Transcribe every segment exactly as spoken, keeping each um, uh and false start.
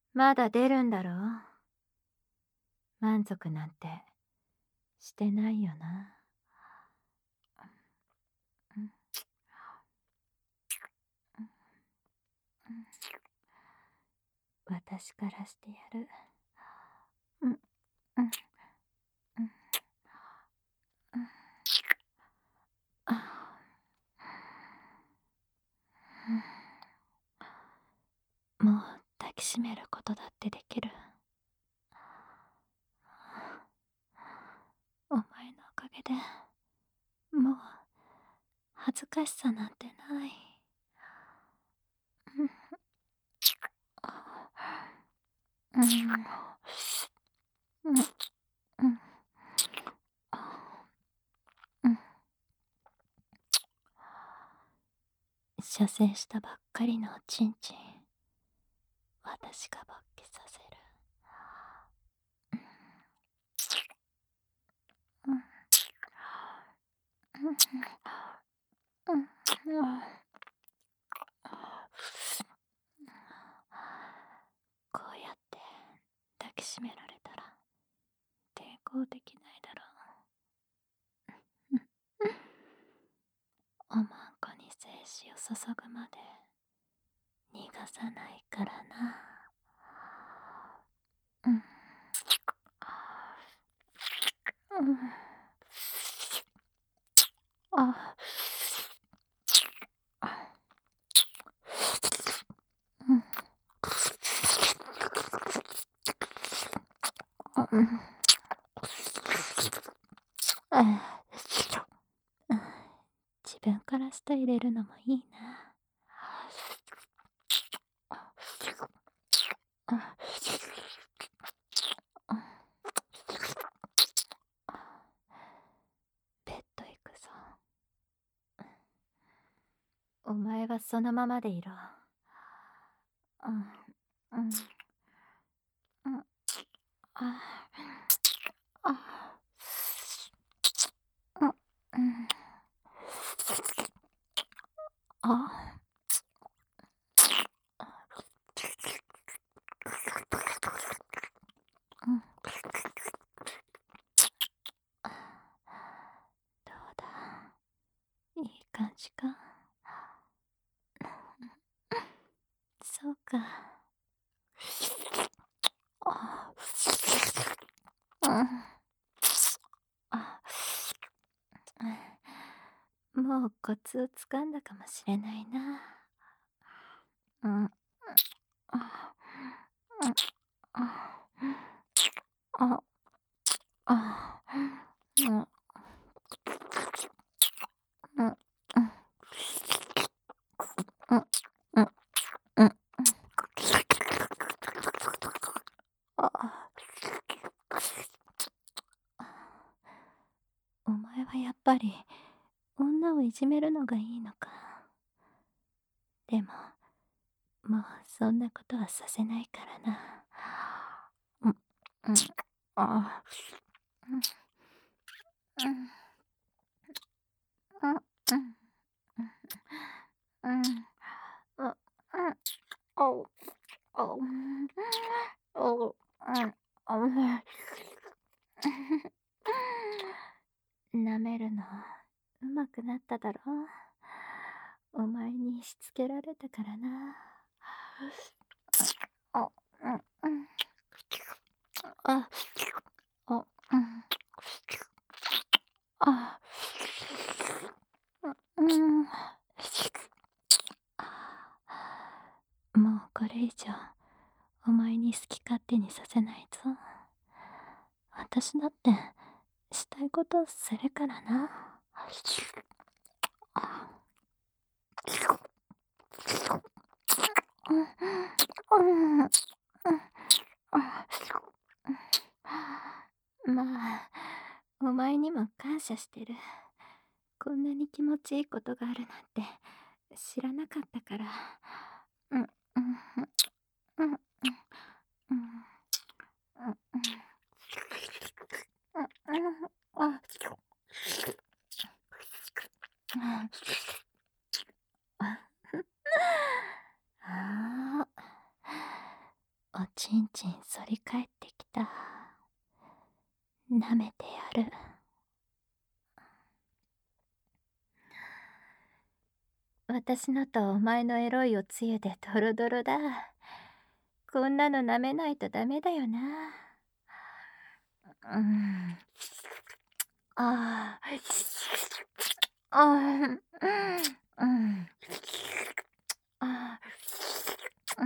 まだ出るんだろ？満足なんてしてないよな。うん。うん。うん。私からしてやる。うん、うん、うん。うん。ああ。うん。もう抱きしめることだってできる。お前のおかげで、もう恥ずかしさなんてない。うん。うん。うん。うん。うん。射精したばっかりのおちんちん、私が勃起させる。うん。うん。うん。うん。うん。こうやって抱きしめられたら抵抗できないだろう。うん。おまんこに精子を注ぐまで逃がさないからな。うん。うん。あ。うん。あ、うん。ああ。自分から舌入れるのもいいな。あ。ベッド行くぞ。お前はそのままでいろ。うん。うん。うん。ああ。ああ。うん。うん。あ。うん。どうだ、いい感じか？そうか。ああ。うん。あ。もうコツをつかんだかもしれないな。うん。あ。うん。あ。あ。あ。うん。うん。うん。うん。うん。うん。うん。ああ。お前はやっぱり女をいじめるのがいいのか。でも、もうそんなことはさせないからな。うん。うん。ああ。うん。うん。うん。うん。うん。うん。うん。おう。おう。おう。うん。おう。舐めるの上手くなっただろ。お前にしつけられたからな。あ。うん。うん。あ。あ。うん。あ。う、うん。もうこれ以上お前に好き勝手にさせないぞ。私だってしたいことするからな。うん。うん。うん。まあ、お前にも感謝してる。こんなに気持ちいいことがあるなんて知らなかったから。うん。うん。うん。うん。うん。うん。うん。うん。あ。ああ。 おちんちん反り返ってきた。舐めてやる。私のとお前のエロいおつゆでドロドロだ。こんなの舐めないとダメだよな。うん。ああ。ああ。うん。ああ。うん。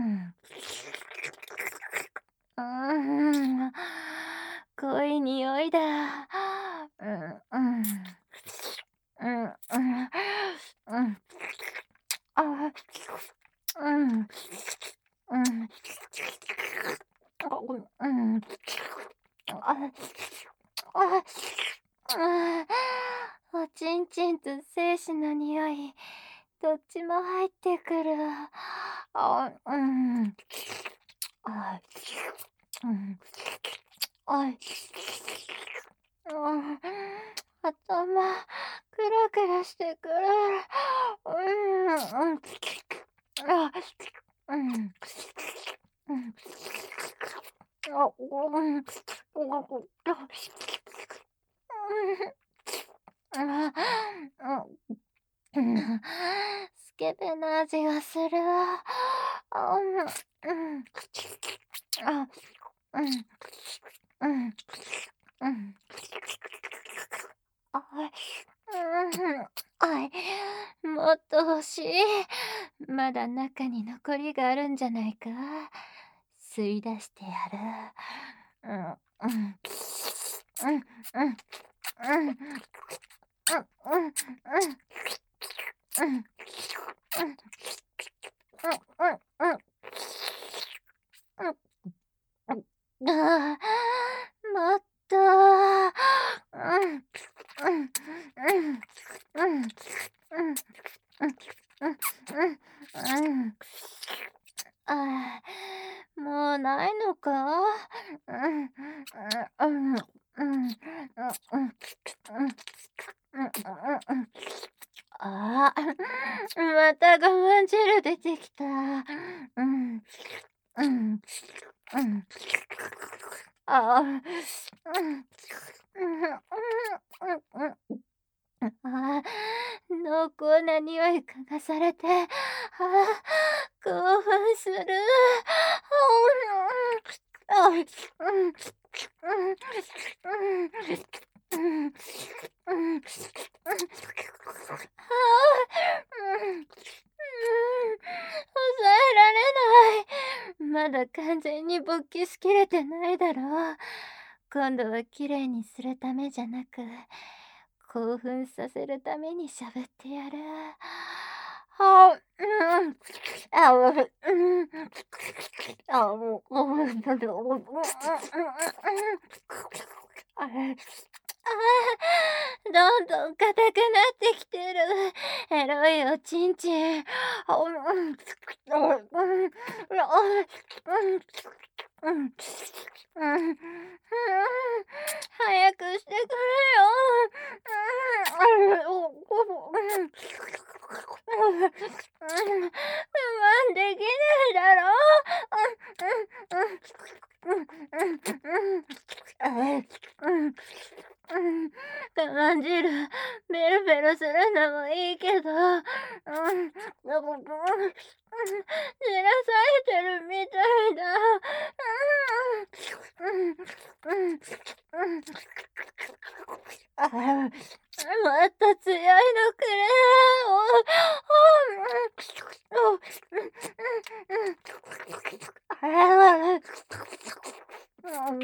うーん。濃い匂いだ。うん、うん。うん、うん。うん。ああ。うん。うん。あ、うん、うん。ああ、ああ、おちんちんと精子の匂い、どっちも入ってくる。あ、うん。あ、うん。あい。うん、頭、クラクラしてくる。うん、うん。あ、うん。うん。あ、うん。あ、うん。スケベな味がする。あ、うん、うん。あ、うん。うん。うん。あい、うん、あい、もっと欲しい。まだ中に残りがあるんじゃないか。吸い出してやる。うん、うん。うん、うん、うん。うん、うん、うん。うん。うん。うん。うん、うん。うん。うん。ああ、もっと。うん。うん。うん。うん。うん。うん。うん。うん。うん。ああ、もうないのか？うん。うん。うん。うん。うん。うん。うん。うん。うん。ああ、また我慢汁出てきた。うん。うん。うん。ああ、うん。うん。うんうんうん。ああ、濃厚な匂い嗅がされて、ああ、興奮する。あ、うん。あ、うん。うん。うん。うん。うん。うん。ああ、うん。うん。抑えられない。まだ完全に勃起しきれてないだろう。今度は綺麗にするためじゃなく、興奮させるためにしゃぶってやる。あ、うん。あ、うん。うん。あ、もう、もう、うん、うん、うん、うん、うん。あれ、ああ、どんどん硬くなってきてる。エロいおちんちん。あ、うん、うん。あ、うん。あ、うん。うん。うん。早くしてくれよ。うん。お、お、うん。うん。我慢できないだろ。うん、うん、うん。うん、うん、うん。あ、うん。うん。我慢汁、ベロベロするのもいいけど、うん、でも、うん、じらされてるみたいだ。うん、うん、うん、うん。ああ、もっと強いのくれ。おお、うん、うん、うん、ああ、うん、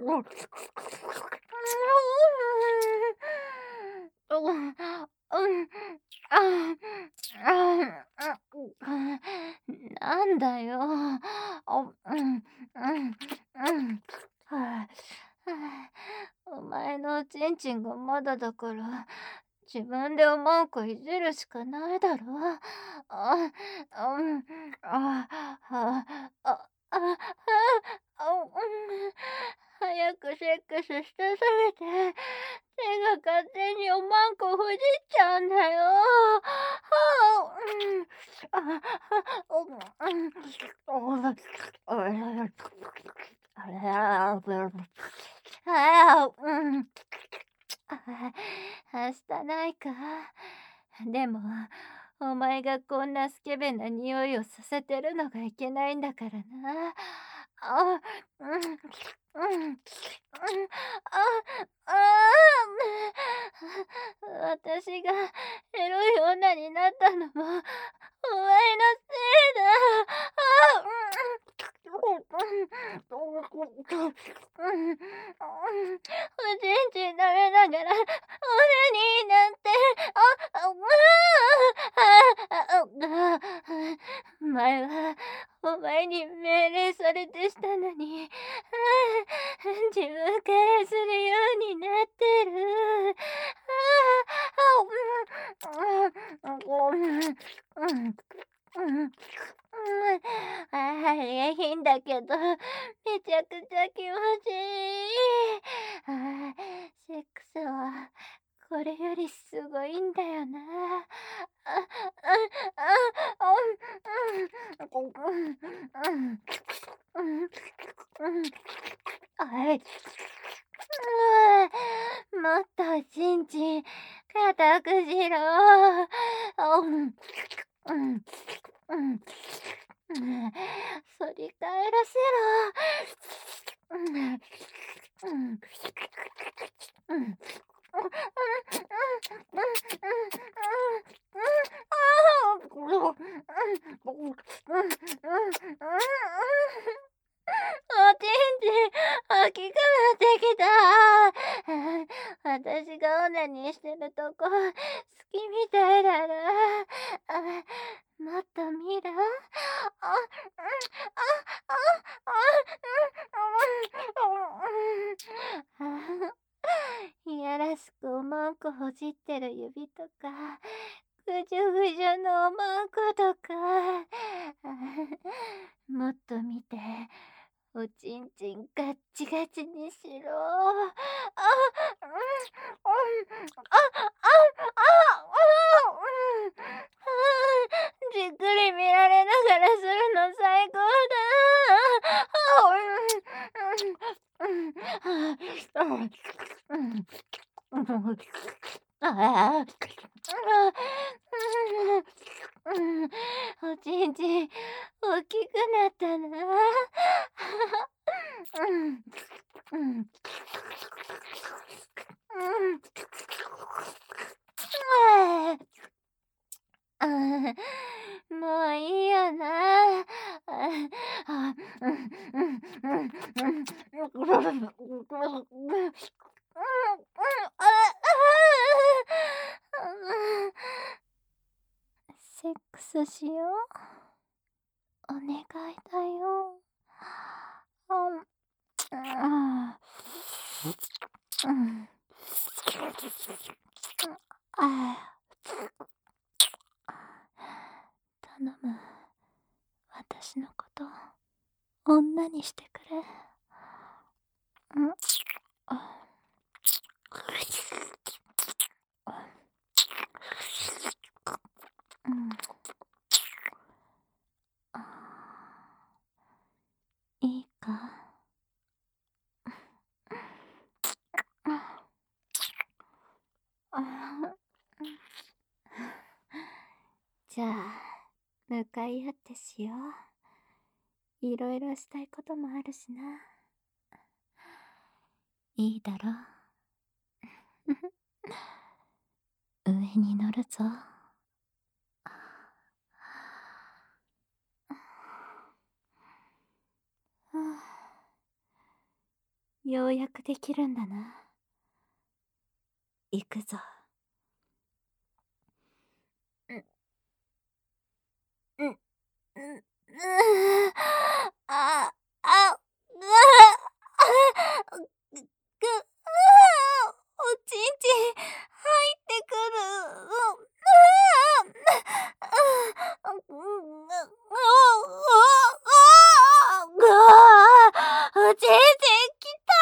うん、うん、ああ、あ、なんだよ。お、うん、うん、うん。はあ、はあ、お前のおちんちんがまだだから、自分でうまくいじるしかないだろ。あ、うん、あ、はあ、あ、あ、あ、あ、うん、早くセックスしたすぎて、手が勝手におまんこほじっちゃうんだよ。はああ、うん。ああ、はしたないか。でも、お前がこんなスケベな匂いをさせてるのがいけないんだからな。あ、うん、うん、うん、あ、ああ、私がエロい女になったのも、お前のせいだ。あ、うん、うん、おちんちん舐めながら、俺になって、あ、あ、うあ、あ、あ、あ、前はお前に命令されてしたのに、自分からするようになってる。ああ、うん、うん、うん、うん、ああ、いいんだけど、めちゃくちゃ気持ちいい。ああ、セックスはこれよりすごいんだよな。あ、あ、あ、あ、うん、うん、うん、うん、うん、はい。うーもっとちんちん固くしろ。あ、うん、うん、うん、うん、反り返らせろ。うん、うん、うん、うん。おちんちん大きくなってきた。私がオナニーしてるとこ好きみたいだな。あ、もっと見る？あ、うん、あ、あ、あ、うん、うん、うん、いやらしくおまんこほじってる指とか、ぐじゅぐじゅのおまんことか、もっと見て、おちんちんガッチガチにしろ。あ、うん、うん、あ、あ、あ、うん、じっくり見られながらするの最高だ。あ、うん、うん、うん、うん、うん、ああ、うん、おちんちん大きくなったな。うん、うん、うん、ああ、もういいよな。ああ、うん、うん、うん、うん、セックスしよう。お願いだよ。うん、うん、ああ、頼む。私のこと、女にしてくれ。うん、あ、うん、あ、いいか。あ、じゃあ、向かい合ってしよう。いろいろしたいこともあるしな。いいだろう。上に乗るぞ。ようやくできるんだな。行くぞ。うん、うん、うん、うん、あ、あ、うわ、あ、ぐ、ぐ、あ、おちんちん入ってくる。う、あ、あ、うん、あ、あ、あ、おちんちんきた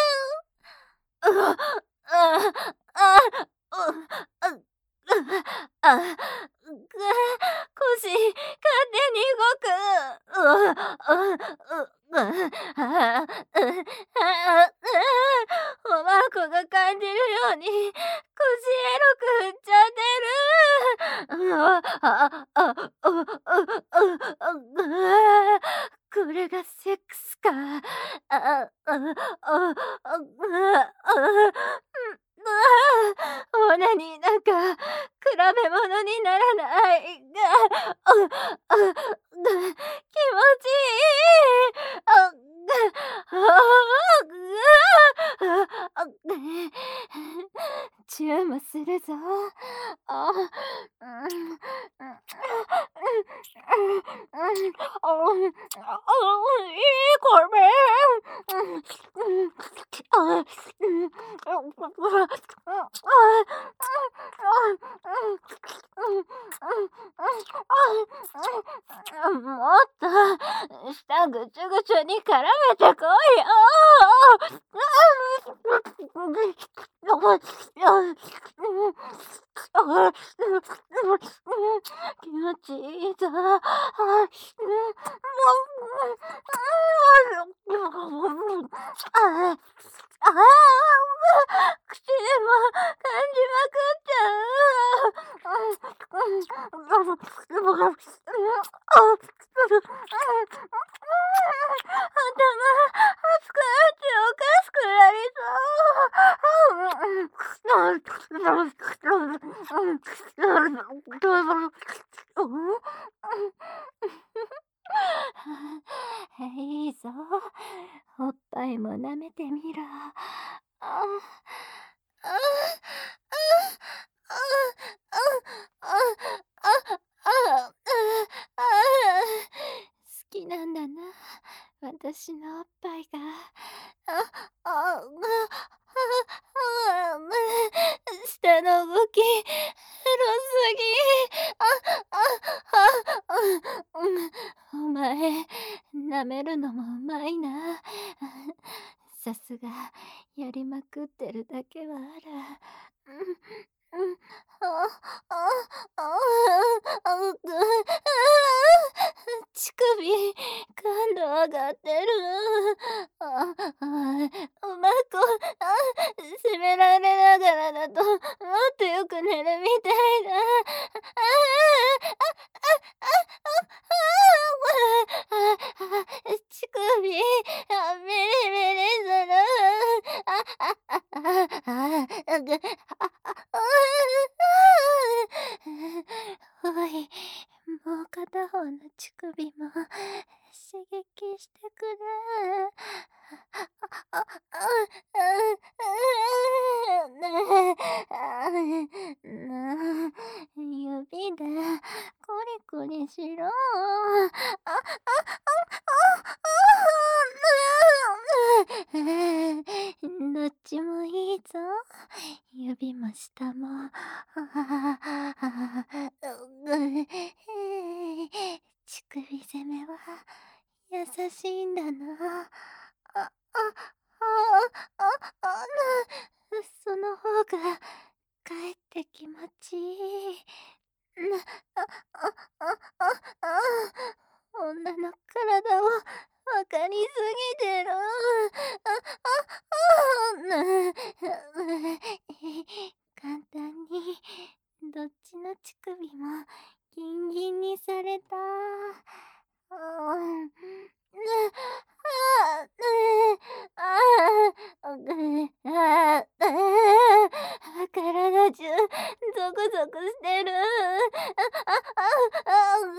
ー。う、あ、あ、あ、う、あ、う、 おまんこが感じるように腰エロく振っちゃってる。あああああこれがセックスか。あああああオナニーなんか比べ物にならない。がああが気持ちいい。ああああチューもするぞ。あうんうんうんうんうんいいこれ。うんうんあうんもっと舌ぐちゅぐちゅに絡めてこいよ。気持ちいいぞ。ああ口でも感じまくっちゃう。頭熱くなっておかしくなりそう。いいぞ。おっぱいも舐めてみろ。ああ、ああ、ああ、ああ、ああ、好きなんだな、私のおっぱいが。あ、あ、あ、あ、下の動き、エロすぎ。あ、あ、あ、うん、お前、舐めるのもうまいな。さすが、やりまくってるだけはある。うん、うん、あ、あ、あ、あ、う、あ、乳首、感度上がってる。あ、あ、うまく、あ、責められながらだと、もっとよく寝るみたいだ。ああ、あ、あ、あ、あ、あ、乳首、あ、ビリビリする。あ、あ、あ、あ、あ、ぐ、あ、あ、おい、もう片方の乳首も刺激してくれ。あ、あ、あ、あ、な、指でコリコリしろ。あ、あ、あ、どっちもいいぞ。指も舌も。乳首攻めは優しいんだな。あ、あ、あ、あ、あ、な、その方がかえって気持ちいい。な、あ、あ、あ、あ、あ、女の体をわかりすぎてる。あ、あ、あ、な、簡単にどっちの乳首もギンギンにされた。うん。ああ、ああ、ぐああ、体中ゾクゾクしてる。あ、あ、あ、あ、う、う、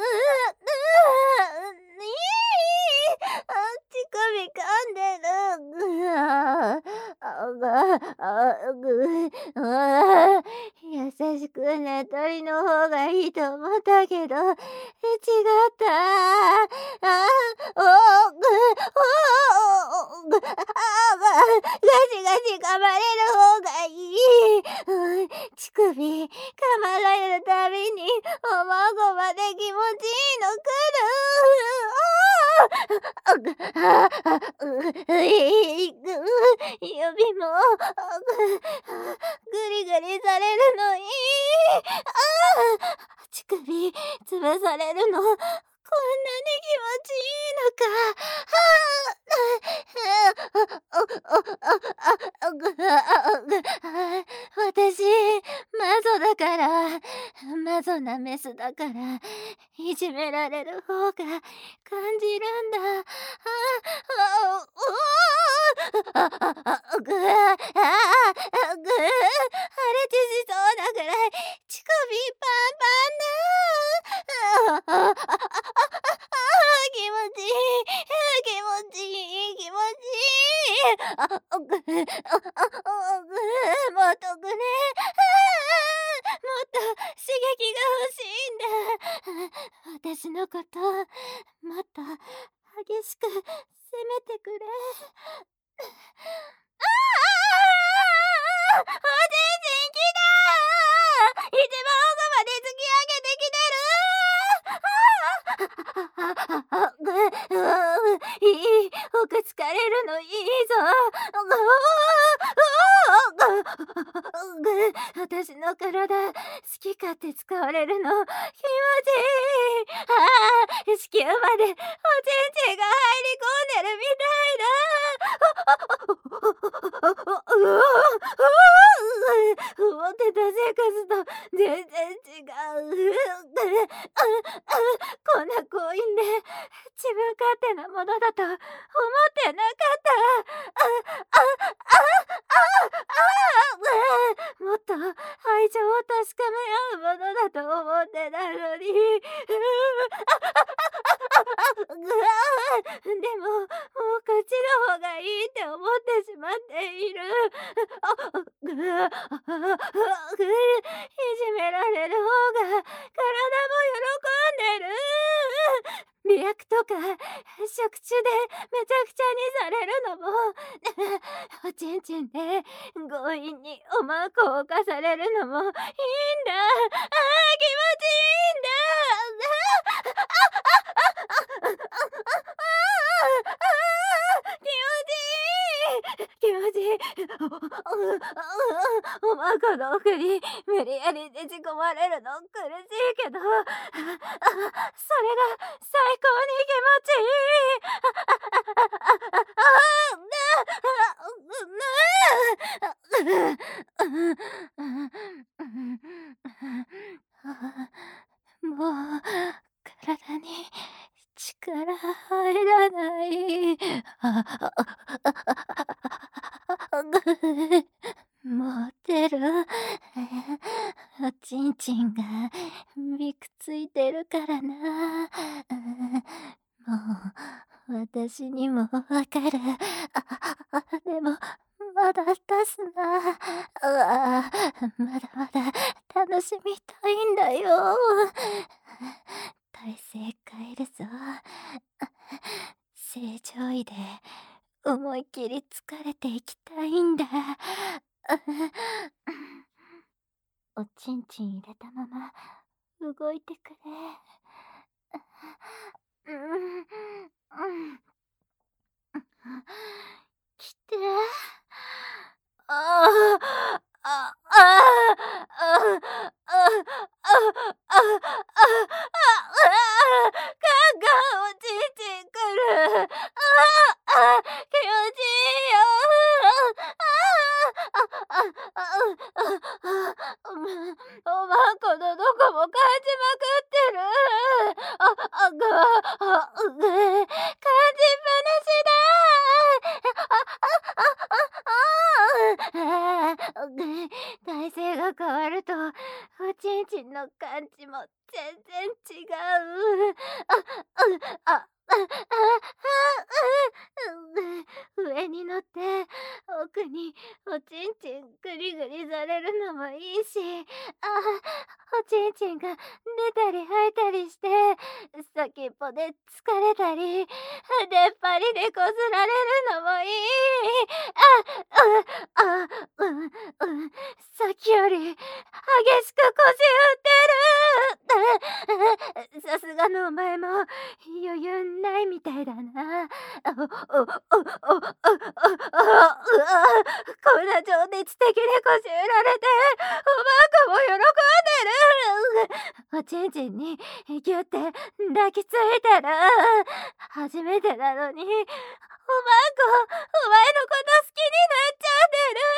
いい。あ、乳首噛んでる。ぐああ、が、あ、ぐ、あ、優しくねとりの方がいいと思ったけど、違った。あ、おぐ、おぐ、あ、が、ガシガシ噛まれる方がいい。うん、乳首噛まれるたびにおまごまで気持ちいいのくる。ああ、ぐ、ああ、う、うい、ぐ、指も、ぐ、ぐりぐりされるのいい。ああ、乳首潰されるのこんなに気持ちいいの。 私、マゾだから、マゾなメスだから、いじめられる方が感じるんだ。ああ、あ、あ、あ、あ、あ、ぐあ、ああ、あ、ぐ、破裂しそうなぐらい乳首パンパンだ。ああ、あ、あ、あ、あ、あ、気持ちいい、気持ちいい、気持ちいい。あ、あ、ぐ、あ、あ、あ、ぐ、もっとくれ。ああ、もっと刺激が欲しいんだ。私のこともっと激しく責めてくれ。ああ、おちんちんきた。一番奥まで突き上げてきてる。ああ、あ、ぐ、う、いい、奥疲れるのいいぞ。ぐ、私の体好き勝手使われるの気持ちいい。ああ、子宮までおちんちんが入り込んでるみたいだ。うわ、思ってた生活と全然違う。こんな強引で自分勝手なものだと思ってなかった。あ、あ、あ、あ、あ、もっと愛情を確かめ合うものだと思ってたのに。でも、もうこっちの方がいいって思ってしまっている。ぐ、いじめられる方が体も喜んでる。媚薬とか食中でめちゃくちゃにされるのもおちんちんで強引におまんこを犯されるのもいいんだ。ああ、気持ちいいんだ。気持ちいい。おまんこの奥に無理やりねじ込まれるの苦しいけど、それが最高に気持ちいい。もう体に力入らない。モテる。おちんちんがびくついてるからな。もう私にもわかる。でもまだ出すな。うわ、まだまだ楽しみたいんだよ。体勢変えるぞ。正常位で思いっきり疲れていきたいんだ。おちんちん入れたまま動いてくれ。うん、うん。来て。ああ、あ、ああ、あ、あ、あ、あ、あ、あ、ガンガンおちんちんくる。ああ、気持ちいいよ。ああ、あ、あ、あ、あ、おまんこのどこも感じまくってる。あ、あ、が、あ、う、感じっぱなしだ。体勢が変わるとおちんちんの感じも全然違う。あ、あ、あ、あ、上に乗って奥におちんちんグリグリされるのもいいし、あ、おちんちんが出たり吐いたりして先っぽで疲れたり出っ張りでこすられるのもいい。あ、あ、あ、うん、うん、さっきより激しく腰打ってる。さすがのお前も余裕ないみたいたいだな。あ、おおおおおおおおお、うわ、こんな情熱的にこしえられて、おばあかも喜んでる。おちんちんにぎゅって抱きついてる。初めてなのに、おばあこ、お前のこと好きになっちゃってる。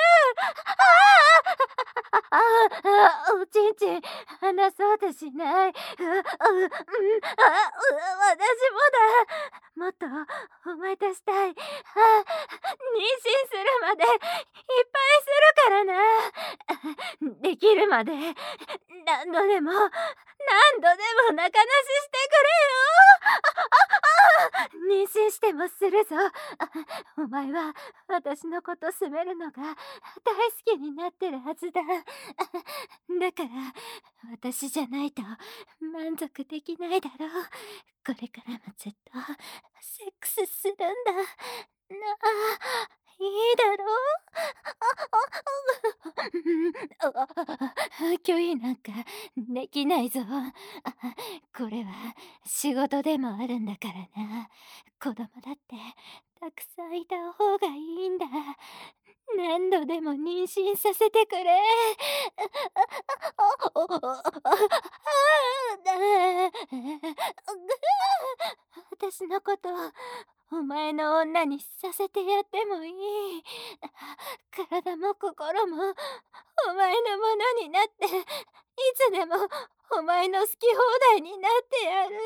ああ、ああ、おちんちん離そうとしない。う、う、うん、あ、う、私もだ。もっとお前としたい。あ、妊娠するまでいっぱいするからな。できるまで何度でも何度でも中なししてくれよ。妊娠してもするぞ。お前は私のこと責めるのが大好きになってるはずだ。だから私じゃないと満足できないだろう。これからもずっとセックスするんだ。なあ、いいだろう。拒否なんかできないぞ。これは仕事でもあるんだからな。子供だってたくさんいた方がいいんだ。何度でも妊娠させてくれ。私のことお前の女にさせてやってもいい。体も心もお前のものになって、いつでもお前の好き放題になってやる。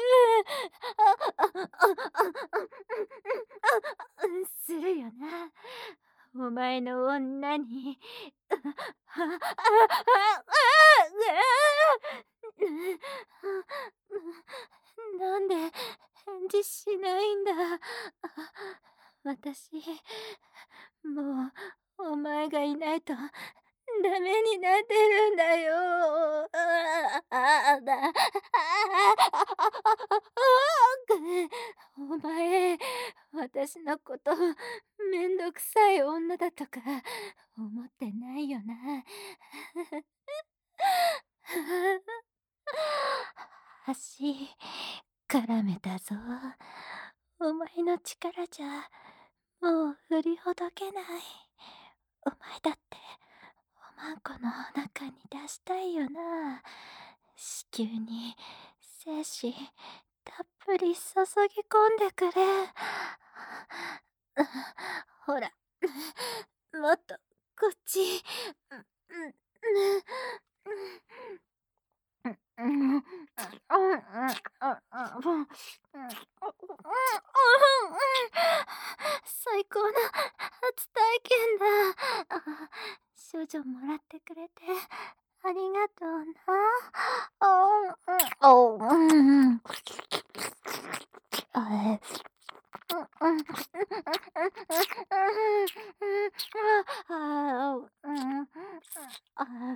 するよな。お前の女に。なんで返事しないんだ。私もうお前がいないとダメになってるんだよ。お前私のことめんどくさい女だとか思ってないよな。足絡めたぞ。お前の力じゃもう振りほどけない。お前だっておまんこの中に出したいよな。子宮に精子たっぷり注ぎ込んでくれ。ほら、もっとこっち。最高の初体験だ。少女もらってくれてありがとうな。あ、うん。あ、うん。あ、うん。あ、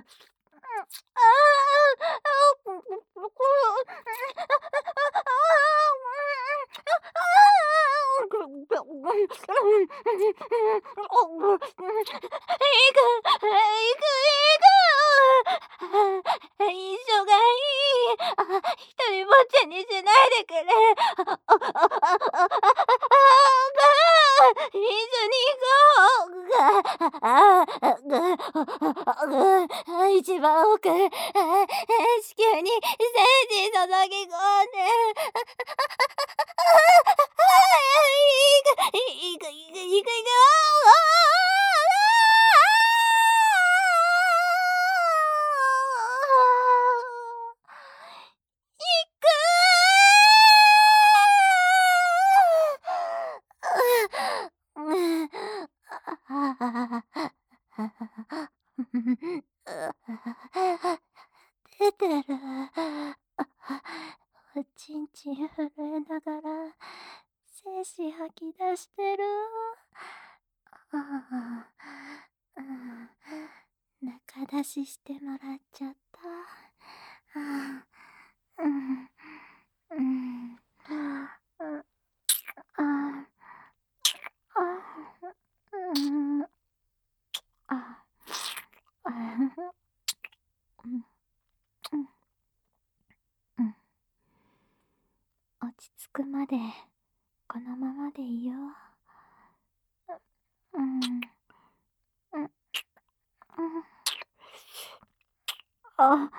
一緒がいい。一人ぼっちにしないでくれ。一緒に行こう。一番奥、子宮に精子注ぎ込んで。いくいくいくいくいく。出てる。おちんちん震えながら精子吐き出してる。ああ、中出ししてもらっちゃった。ああ、うん、うん、ああ、あ、うん、あ、あ、うん、うん、うん。落ち着くまでこのままでいよう。うん。うん。うん。あ、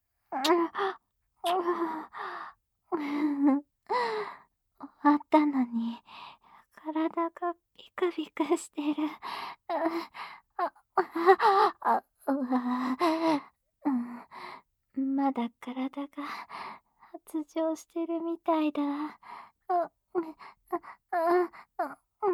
うん。終わったのに、体がビクビクしてる。あ、あ、うわ、うん。まだ体が発情してるみたいだ。あ、うん、あ、あ、うん。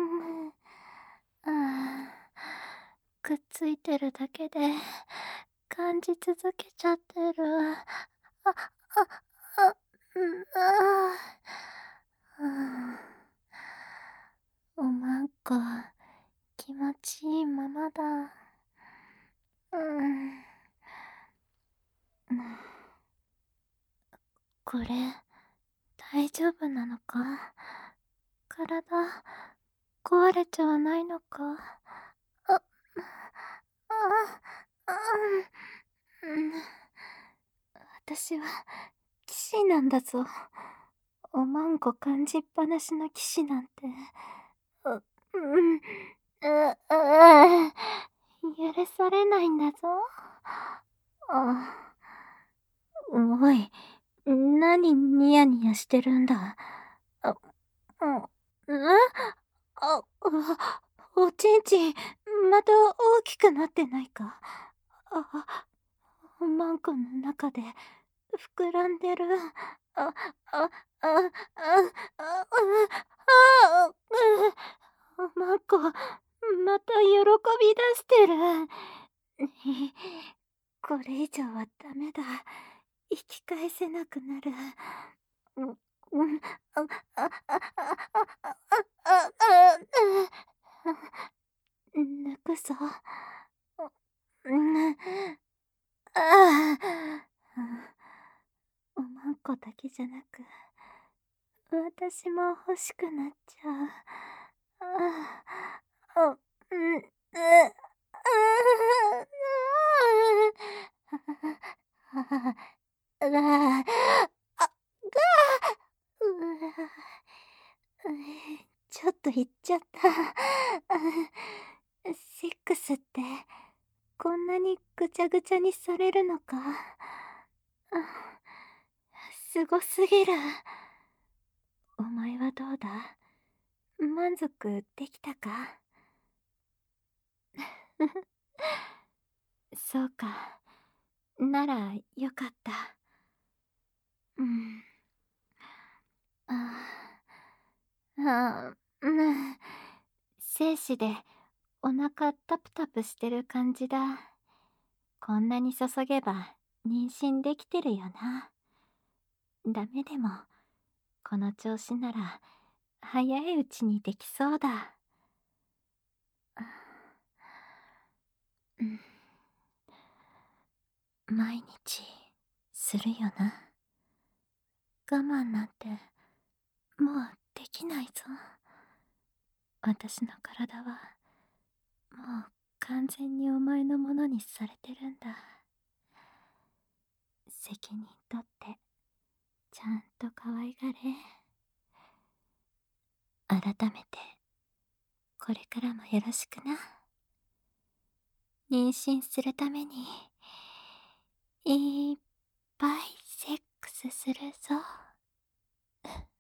ああ、くっついてるだけで感じ続けちゃってる。あ、あ、あ、うん、ああ。ん。おまんこ、気持ちいいままだ。うん。うん。これ、大丈夫なのか？体、壊れちゃわないのか？あ、ああ、あ、うん。私は騎士なんだぞ。おまんこ感じっぱなしの騎士なんて。う、うん、う、う、許されないんだぞ。あ、おい、なにニヤニヤしてるんだ。あ、うん、うん？あ、おちんちん、また大きくなってないか？あ、おまんこの中で膨らんでる。あ、あ、あ、あ、あ、あ、あ、おまんこ、また喜び出してる。これ以上はダメだ。引き返せなくなる。うん、うん、あ、あ、あ、あ、あ、あ、あ、あ、あ、うん、抜くぞ。うん、ああ、おまんこだけじゃなく、私も欲しくなっちゃう。ああ、あ、うん、う、う、う、うわ、あ、がうわ、ちょっと言っちゃった。セックスってこんなにぐちゃぐちゃにされるのか。すごすぎる。お前はどうだ？満足できたか？そうか。ならよかった。うん。ああ、あ、うん。精子でお腹タプタプしてる感じだ。こんなに注げば妊娠できてるよな。ダメでも、この調子なら早いうちにできそうだ。うん。毎日するよな。我慢なんてもうできないぞ。私の体はもう完全にお前のものにされてるんだ。責任取ってちゃんと可愛がれ。改めてこれからもよろしくな。妊娠するためにいっぱいセックスするぞ。